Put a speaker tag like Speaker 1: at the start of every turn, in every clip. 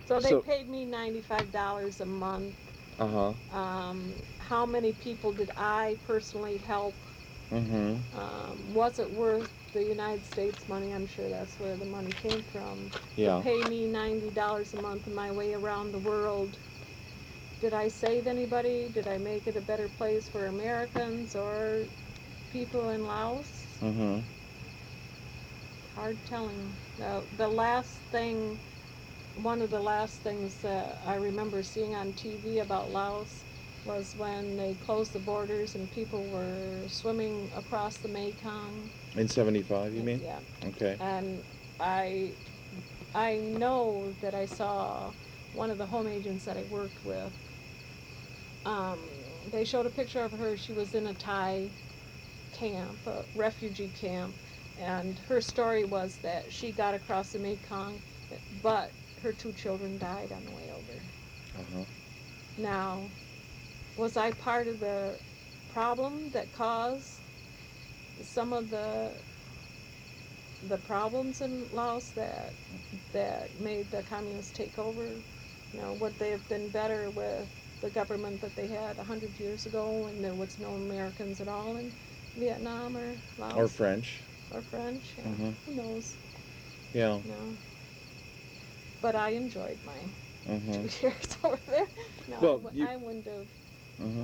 Speaker 1: So they paid me $95 a month.
Speaker 2: Uh-huh.
Speaker 1: How many people did I personally help?
Speaker 2: Mm-hmm.
Speaker 1: Was it worth the United States money? I'm sure that's where the money came from. To
Speaker 2: Yeah.
Speaker 1: pay me $90 a month on my way around the world. Did I save anybody? Did I make it a better place for Americans or people in Laos?
Speaker 2: Mm-hmm.
Speaker 1: Hard telling. The last thing, one of the last things that I remember seeing on TV about Laos was when they closed the borders and people were swimming across the Mekong.
Speaker 2: In 75, you mean?
Speaker 1: Yeah.
Speaker 2: Okay.
Speaker 1: And I I know that I saw one of the home agents that I worked with. Um, they showed a picture of her. She was in a Thai camp, a refugee camp, and her story was that she got across the Mekong, but her two children died on the way over.
Speaker 2: Uh-huh.
Speaker 1: Now, was I part of the problem that caused some of the problems in Laos that made the communists take over? Would they have been better with the government that they had 100 years ago when there was no Americans at all in Vietnam or Laos?
Speaker 2: Or French.
Speaker 1: Or French, yeah.
Speaker 2: Mm-hmm.
Speaker 1: Who knows?
Speaker 2: Yeah.
Speaker 1: No. But I enjoyed my
Speaker 2: Mm-hmm.
Speaker 1: 2 years over there. No,
Speaker 2: Well,
Speaker 1: I wouldn't have,
Speaker 2: Mm-hmm.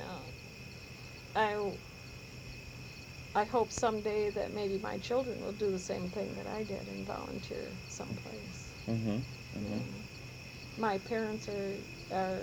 Speaker 1: I I hope someday that maybe my children will do the same thing that I did and volunteer someplace.
Speaker 2: Mm-hmm.
Speaker 1: You
Speaker 2: Mm-hmm.
Speaker 1: know. My parents are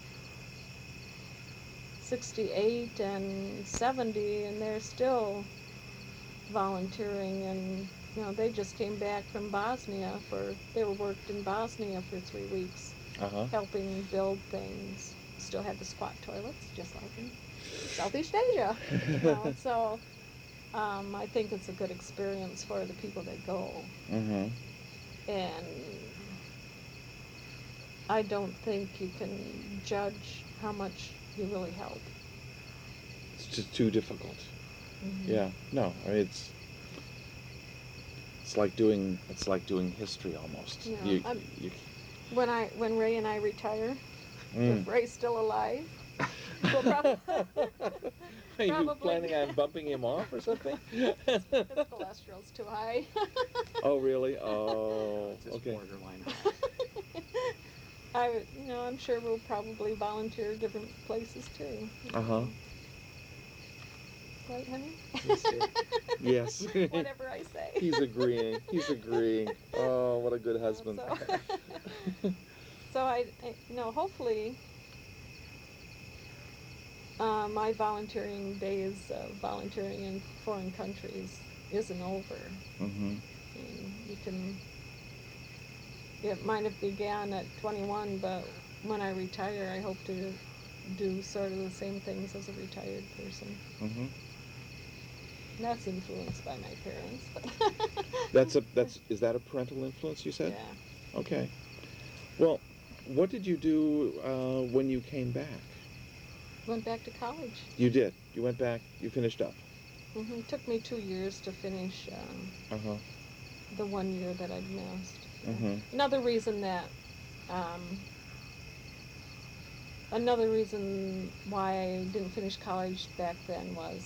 Speaker 1: 68 and 70, and they're still volunteering. And they just came back from Bosnia they were worked in Bosnia for 3 weeks,
Speaker 2: Uh-huh.
Speaker 1: helping build things. Still had the squat toilets, just like in Southeast Asia. So I think it's a good experience for the people that go.
Speaker 2: Mm-hmm.
Speaker 1: And I don't think you can judge how much you really help.
Speaker 2: It's just too difficult.
Speaker 1: Mm-hmm.
Speaker 2: Yeah. No, I mean, it's like doing history almost. You
Speaker 1: When Ray and I retire,
Speaker 2: Mm.
Speaker 1: if Ray's still alive, we'll probably
Speaker 2: Are you planning on bumping him off or something?
Speaker 1: his cholesterol's too high.
Speaker 2: Oh, really? Oh,
Speaker 3: It's just
Speaker 2: okay.
Speaker 3: borderline.
Speaker 1: I'm sure we'll probably volunteer different places too.
Speaker 2: Uh-huh.
Speaker 1: Right, honey?
Speaker 2: Yes.
Speaker 1: Whatever I say.
Speaker 2: He's agreeing. Oh, what a good husband.
Speaker 1: So hopefully, my volunteering days of volunteering in foreign countries isn't over.
Speaker 2: Mm-hmm.
Speaker 1: It might have began at 21, but when I retire, I hope to do sort of the same things as a retired person.
Speaker 2: Mm-hmm.
Speaker 1: That's influenced by my parents.
Speaker 2: Is that a parental influence, you said?
Speaker 1: Yeah.
Speaker 2: Okay. Well, what did you do when you came back?
Speaker 1: Went back to college.
Speaker 2: You did. You went back. You finished up.
Speaker 1: Mm-hmm. It took me 2 years to finish
Speaker 2: Uh-huh.
Speaker 1: the 1 year that I'd missed.
Speaker 2: Mm-hmm.
Speaker 1: Another reason why I didn't finish college back then was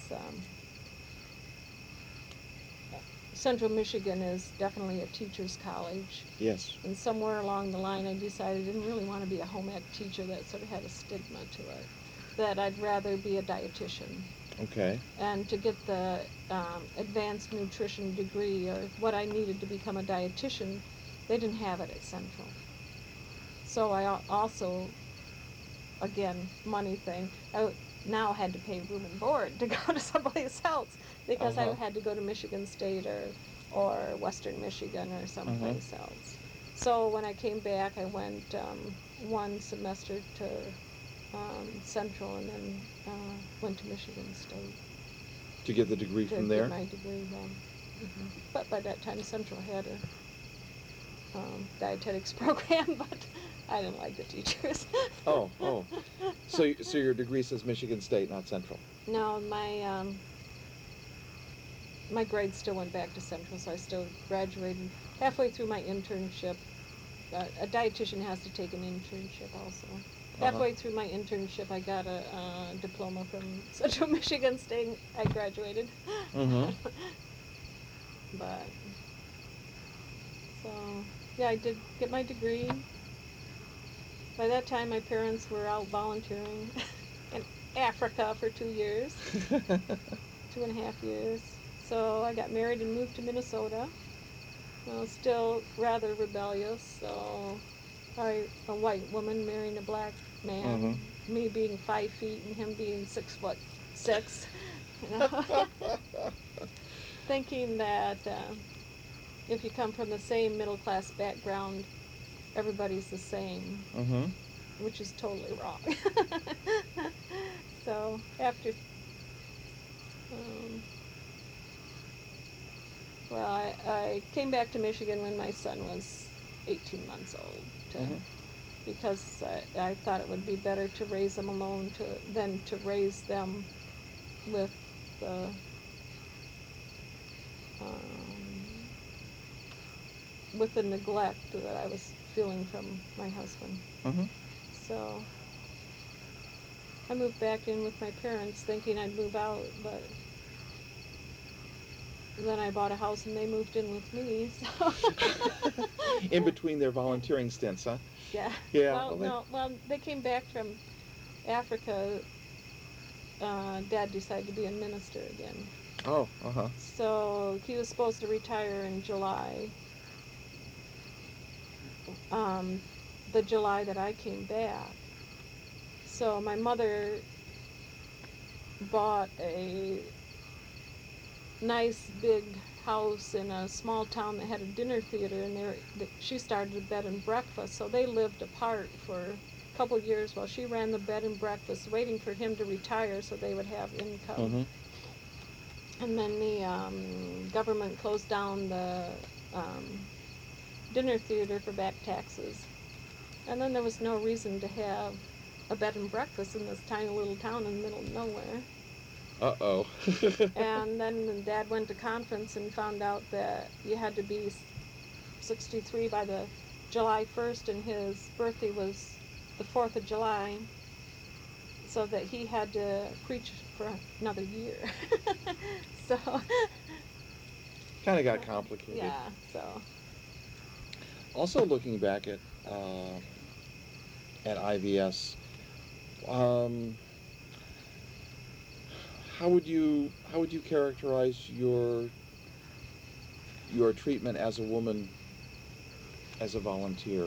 Speaker 1: Central Michigan is definitely a teacher's college.
Speaker 2: Yes.
Speaker 1: And somewhere along the line I decided I didn't really want to be a home ec teacher. That sort of had a stigma to it. That I'd rather be a dietitian.
Speaker 2: Okay.
Speaker 1: And to get the advanced nutrition degree, or what I needed to become a dietitian, they didn't have it at Central. So I also, again, money thing, I now had to pay room and board to go to someplace else because I had to go to Michigan State or Western Michigan or someplace else. So when I came back, I went one semester to Central and then went to Michigan State.
Speaker 2: To get the degree from there?
Speaker 1: To get my degree then. Mm-hmm. But by that time, Central had a dietetics program, but I didn't like the teachers.
Speaker 2: Oh. So your degree says Michigan State, not Central?
Speaker 1: No, my grades still went back to Central, so I still graduated halfway through my internship. a dietitian has to take an internship also.
Speaker 2: Uh-huh.
Speaker 1: Halfway through my internship, I got a diploma from Central Michigan State. I graduated.
Speaker 2: Mhm.
Speaker 1: But so yeah, I did get my degree. By that time, my parents were out volunteering in Africa for 2 years, 2.5 years. So I got married and moved to Minnesota. I was still rather rebellious, so a white woman marrying a black man,
Speaker 2: Mhm.
Speaker 1: me being 5 feet and him being 6'6", you know, thinking that if you come from the same middle class background, everybody's the same,
Speaker 2: Mhm.
Speaker 1: which is totally wrong. So after, um, well, I came back to Michigan when my son was 18 months old
Speaker 2: Mhm.
Speaker 1: because I thought it would be better to raise them alone than to raise them with the um, with the neglect that I was feeling from my husband.
Speaker 2: Mhm.
Speaker 1: So I moved back in with my parents thinking I'd move out, but then I bought a house and they moved in with me. So
Speaker 2: In between their volunteering stints, huh?
Speaker 1: yeah.
Speaker 2: Yeah.
Speaker 1: Well,
Speaker 2: Well, they.
Speaker 1: no. Well, they came back from Africa. Dad decided to be a minister again.
Speaker 2: Oh. Uh huh.
Speaker 1: So he was supposed to retire in July. Um, the July that I came back. So my mother bought a nice big house in a small town that had a dinner theater, and she started a bed and breakfast. So they lived apart for a couple of years while she ran the bed and breakfast, waiting for him to retire so they would have income.
Speaker 2: Mhm.
Speaker 1: And then the government closed down the um, dinner theater for back taxes. And then there was no reason to have a bed and breakfast in this tiny little town in the middle of nowhere.
Speaker 2: Uh oh.
Speaker 1: And then Dad went to conference and found out that you had to be 63 by the July 1st, and his birthday was the 4th of July, so that he had to preach for another year. So,
Speaker 2: Kind of got complicated.
Speaker 1: yeah, so.
Speaker 2: Also, looking back at IVS, um, how would you characterize your treatment as a woman, as a volunteer,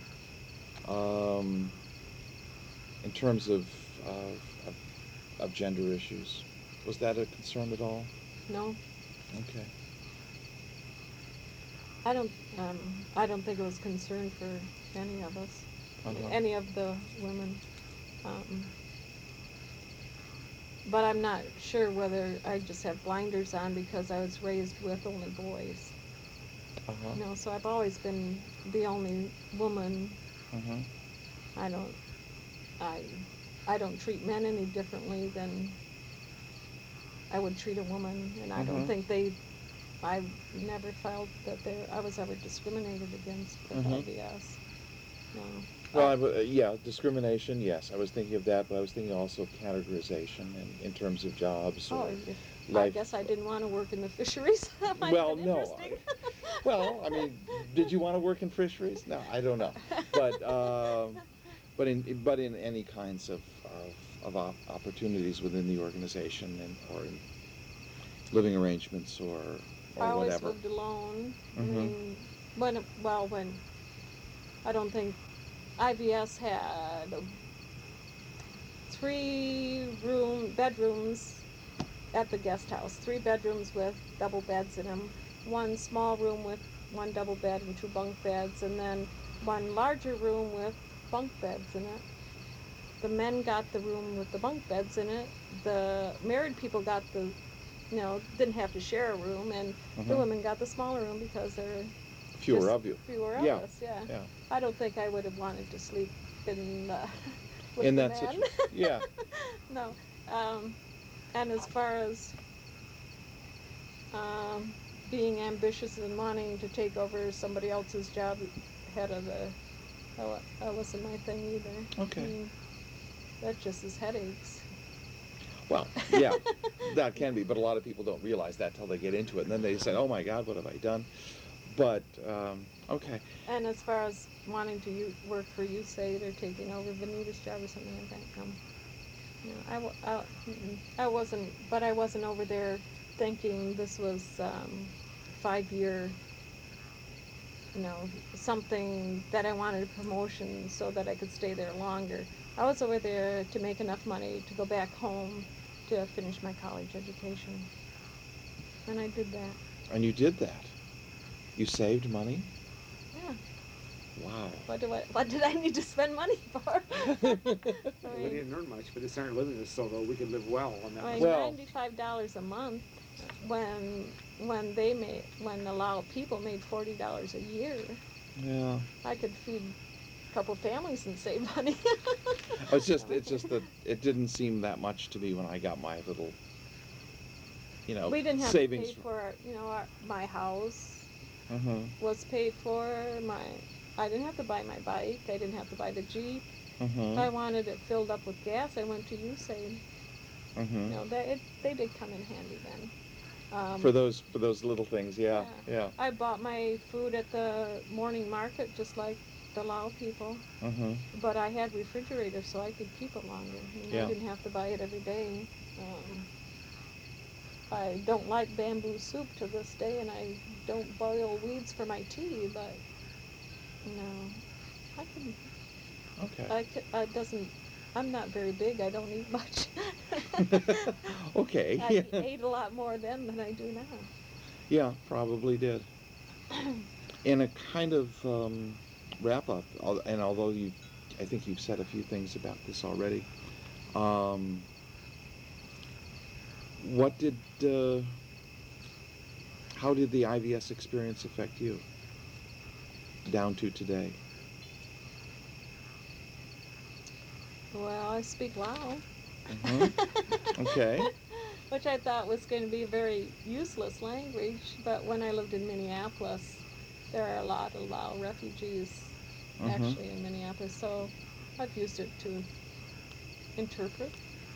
Speaker 2: um, in terms of of gender issues? Was that a concern at all?
Speaker 1: No,
Speaker 2: Okay.
Speaker 1: I don't. I don't think it was concern for any of us,
Speaker 2: Uh-huh.
Speaker 1: any of the women. Um, but I'm not sure whether I just have blinders on because I was raised with only boys.
Speaker 2: Uh-huh.
Speaker 1: You know, so I've always been the only woman.
Speaker 2: Uh-huh.
Speaker 1: I don't. I. I don't treat men any differently than I would treat a woman, and I don't
Speaker 2: Uh-huh.
Speaker 1: think I never felt that I was ever discriminated against with
Speaker 2: Uh-huh.
Speaker 1: IVS. No.
Speaker 2: Well, yeah, discrimination, yes. I was thinking of that, but I was thinking also of categorization in terms of jobs
Speaker 1: Oh,
Speaker 2: or
Speaker 1: I
Speaker 2: life.
Speaker 1: guess I didn't want to work in the fisheries. That might
Speaker 2: Well,
Speaker 1: have been
Speaker 2: no.
Speaker 1: interesting.
Speaker 2: Well, I mean, did you want to work in fisheries? No, I don't know. But but in any kinds of opportunities within the organization or in living arrangements
Speaker 1: I
Speaker 2: or
Speaker 1: always
Speaker 2: whatever.
Speaker 1: lived alone. I
Speaker 2: Mhm.
Speaker 1: mean, when I don't think IVS had 3 bedrooms at the guest house, 3 bedrooms with double beds in them, one small room with one double bed and 2 bunk beds, and then one larger room with bunk beds in it. The men got the room with the bunk beds in it. The married people got didn't have to share a room, and the
Speaker 2: Mhm.
Speaker 1: women got the smaller room because there were
Speaker 2: Fewer
Speaker 1: just
Speaker 2: of you.
Speaker 1: fewer of
Speaker 2: Yeah.
Speaker 1: us. Yeah,
Speaker 2: Yeah.
Speaker 1: I don't think I would have wanted to sleep in with
Speaker 2: In
Speaker 1: the
Speaker 2: that
Speaker 1: men.
Speaker 2: situation. Yeah.
Speaker 1: No. Um, and as far as um, being ambitious and wanting to take over somebody else's job, head of that wasn't my thing either.
Speaker 2: Okay.
Speaker 1: I mean, that just is headaches.
Speaker 2: Well, yeah, that can be, but a lot of people don't realize that till they get into it, and then they say, "Oh my God, what have I done?" But okay.
Speaker 1: And as far as wanting to work for USAID or taking over Vanita's job or something like that, you know, I wasn't, but I wasn't over there thinking this was 5-year, you know, something that I wanted a promotion so that I could stay there longer. I was over there to make enough money to go back home to finish my college education. And I did that.
Speaker 2: And you did that. You saved money?
Speaker 1: Yeah.
Speaker 2: Wow.
Speaker 1: What did I need to spend money for?
Speaker 3: We didn't earn much, but it's our living is so low we could live well on that.
Speaker 2: Well,
Speaker 1: $95 a month when people made $40 a year.
Speaker 2: Yeah.
Speaker 1: I could feed a couple families and save money.
Speaker 2: It's just that it didn't seem that much to me when I got my little,
Speaker 1: we didn't have
Speaker 2: savings.
Speaker 1: To pay for, my house
Speaker 2: Uh-huh.
Speaker 1: was paid for. I didn't have to buy my bike. I didn't have to buy the Jeep.
Speaker 2: Uh-huh.
Speaker 1: If I wanted it filled up with gas, I went to USAID.
Speaker 2: Uh-huh.
Speaker 1: They did come in handy then.
Speaker 2: For those little things, yeah.
Speaker 1: I bought my food at the morning market just like the Lao people.
Speaker 2: Uh-huh.
Speaker 1: But I had refrigerators so I could keep it longer.
Speaker 2: Yeah.
Speaker 1: I didn't have to buy it every day. I don't like bamboo soup to this day, and I don't boil weeds for my tea, but I can.
Speaker 2: Okay.
Speaker 1: I'm not very big. I don't eat much.
Speaker 2: Okay.
Speaker 1: I ate a lot more then than I do now.
Speaker 2: Yeah, probably did. In a kind of wrap up, and although I think you've said a few things about this already, how did the IVS experience affect you down to today?
Speaker 1: Well, I speak Lao.
Speaker 2: Mm-hmm. Okay.
Speaker 1: Which I thought was going to be a very useless language, but when I lived in Minneapolis, there are a lot of Lao refugees actually in Minneapolis, so I've used it to interpret.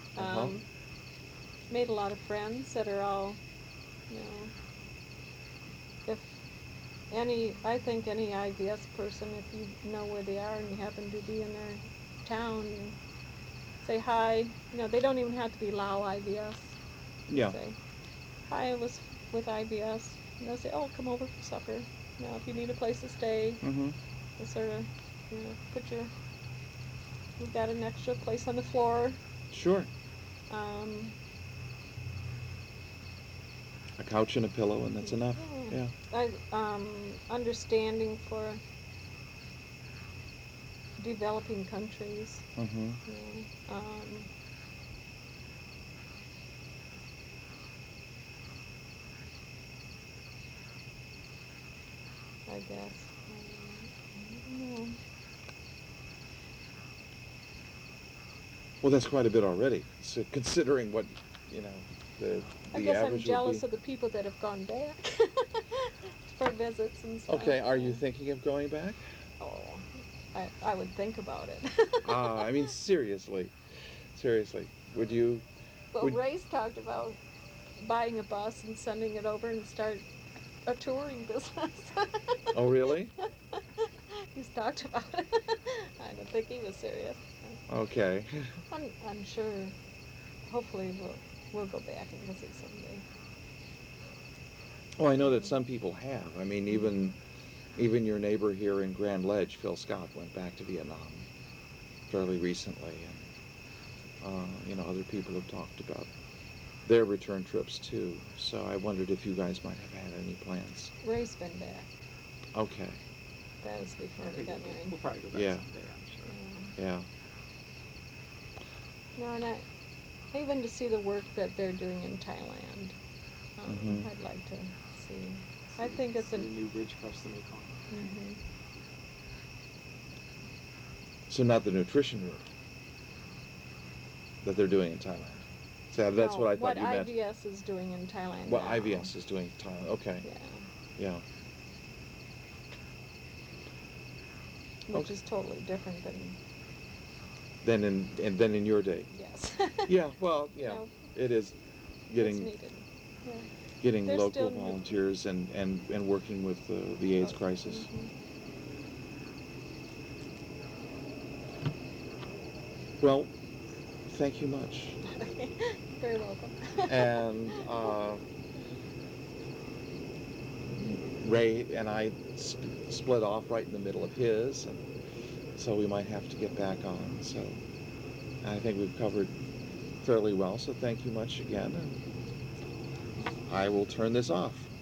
Speaker 1: Made a lot of friends that are all, I think any IVS person, if you know where they are and you happen to be in their town, you say hi. They don't even have to be Lao IVS.
Speaker 2: Yeah.
Speaker 1: Say, hi, I was with IVS. And they'll say, oh, come over for supper. If you need a place to stay, they sort of, we've got an extra place on the floor.
Speaker 2: Sure. A couch and a pillow, and that's enough. Yeah.
Speaker 1: Understanding for developing countries. I guess. I don't know.
Speaker 2: Well, that's quite a bit already. So considering what, the
Speaker 1: I guess I'm
Speaker 2: average
Speaker 1: jealous
Speaker 2: would
Speaker 1: of the people that have gone back for visits and stuff.
Speaker 2: Okay, are you thinking of going back?
Speaker 1: Oh, I would think about it.
Speaker 2: I mean, seriously, would you?
Speaker 1: Well, Ray's talked about buying a bus and sending it over and start a touring business.
Speaker 2: Oh, really?
Speaker 1: He's talked about it. I don't think he was serious.
Speaker 2: Okay.
Speaker 1: I'm sure. Hopefully, we'll go back and visit someday.
Speaker 2: Well, I know that some people have. I mean, even your neighbor here in Grand Ledge, Phil Scott, went back to Vietnam fairly recently, and other people have talked about their return trips too. So I wondered if you guys might have had any plans.
Speaker 1: Ray's been back.
Speaker 2: Okay.
Speaker 1: That was before we got married.
Speaker 3: We'll probably go back someday, I'm sure.
Speaker 2: Yeah.
Speaker 1: No, and even to see the work that they're doing in Thailand, I'd like to see. I think it's
Speaker 3: a new bridge across the Mekong.
Speaker 2: So not the nutrition room that they're doing in Thailand. So that's what I thought you meant.
Speaker 1: What IVS is doing in Thailand.
Speaker 2: What
Speaker 1: now.
Speaker 2: IVS is doing in Thailand. Okay.
Speaker 1: Yeah. which
Speaker 2: Okay.
Speaker 1: is totally different than,
Speaker 2: Than in your day.
Speaker 1: yes.
Speaker 2: Yeah, well,
Speaker 1: You
Speaker 2: yeah,
Speaker 1: know,
Speaker 2: it is
Speaker 1: it's
Speaker 2: getting
Speaker 1: needed. Yeah.
Speaker 2: getting
Speaker 1: There's
Speaker 2: local
Speaker 1: still
Speaker 2: volunteers and working with the AIDS crisis.
Speaker 1: Mhm.
Speaker 2: Well, thank you much.
Speaker 1: Very welcome.
Speaker 2: And Ray and I split off right in the middle of his, and so we might have to get back on. So I think we've covered fairly well. So thank you much again, and I will turn this off.